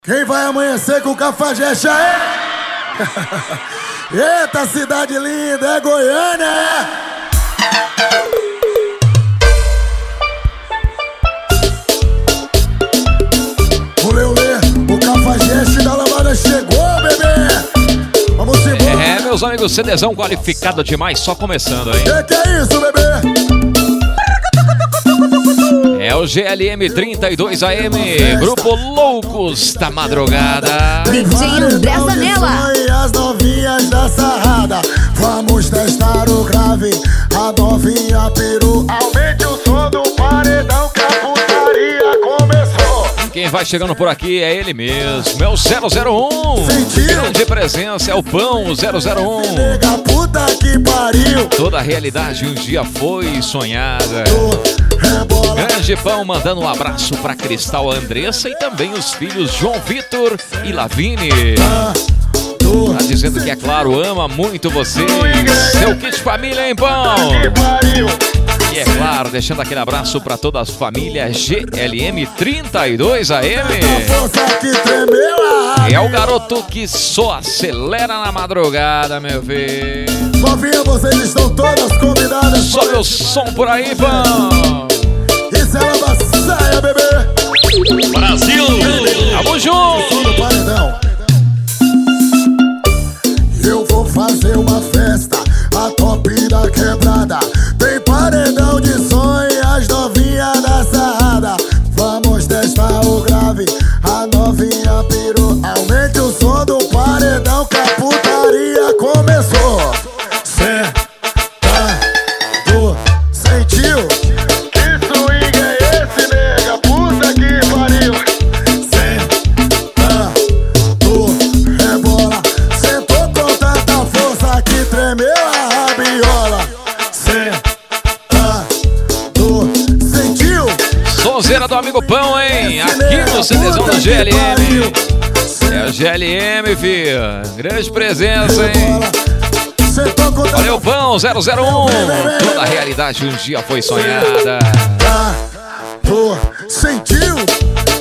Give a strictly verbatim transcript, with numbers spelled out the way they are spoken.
Quem vai amanhecer com Cafajeste aí? Eita, cidade linda, é Goiânia, é? Olê, olê, o Cafajeste da Lambada chegou, bebê! Vamos embora! É, meus amigos, CDzão qualificado demais, só começando, hein? Que que é isso, bebê? É o G L M trinta e dois A M, Grupo Loucos da Madrugada. D J André Zanella. E as novinhas da sarrada, vamos testar o grave, a novinha peru. Aumente o som do paredão que a putaria começou. Quem vai chegando por aqui é ele mesmo, é o zero zero um. Sentiu? Grande presença, é o Pão zero zero um. Nega puta que pariu. Toda a realidade um dia foi sonhada. Rebola. Grande Pão mandando um abraço pra Cristal Andressa e também os filhos João Vitor e Lavine. Tá dizendo que, é claro, ama muito vocês. Seu kit família, hein, Pão? E é claro, deixando aquele abraço pra toda a família G L M trinta e dois A M. É o garoto que só acelera na madrugada, meu filho. Novinha, vocês estão todas convidadas. Sobe o som por aí, Pão. Isso é uma saia, bebê. Brasil! Vamos junto! No paredão. Eu vou fazer uma festa, a top da quebrada. Tem paredão de som e as novinhas da sarrada. Vamos testar o grave, a novinha peru. Aumente o som do paredão que a putaria começou. Senta, tu sentiu? Que swing é esse, nega? Puta que pariu. Senta, tu rebola. Sentou com tanta força que tremeu a rabiola. Senta, tu sentiu? Sonzeira do amigo Pão, hein? Aqui no CDzão do G L M. É o G L M, filho. Grande presença, hein? Valeu, Pão zero zero um. Toda a realidade um dia foi sonhada. Tu sentiu?